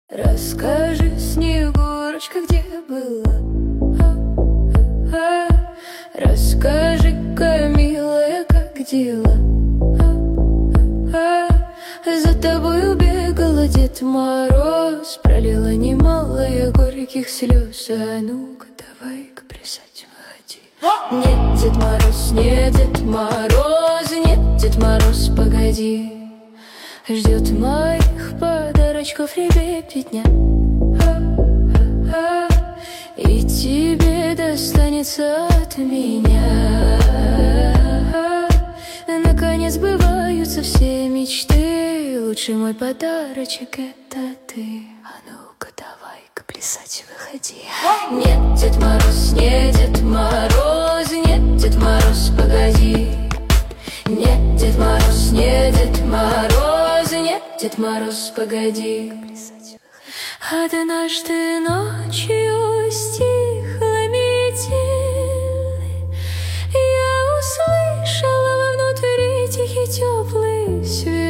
Расскажи, Снегурочка, где была? Расскажи-ка, милая, как дела? За тобою бегала Дед Мороз, пролила немало я горьких слез. А ну-ка, давай-ка плясать выходи. Нет, Дед Мороз, нет, Дед Мороз, нет, Дед Мороз, погоди. Ждет моих подарочков ребятня, и тебе достанется от меня. Наконец сбываются все мечты, лучший мой подарочек — это ты. А ну-ка, давай-ка плясать выходи. Нет, Дед Мороз, нет, Дед Мороз, нет, Дед Мороз, погоди. Нет, Дед Мороз, нет, Дед Мороз, нет, Дед Мороз, погоди. Однажды ночью стихла метель, я услышала вовнутри тихий теплый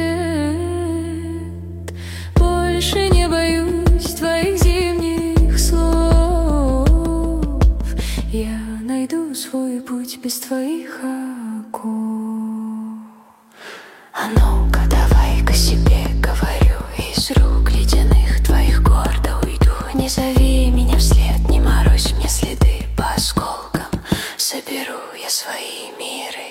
свет. Больше не боюсь твоих зимних слов, я найду свой путь без твоих оков. А ну-ка, давай-ка себе говорю, из рук ледяных твоих гордо уйду. Не зови меня вслед, не морозь мне следы, по осколкам соберу я свои миры.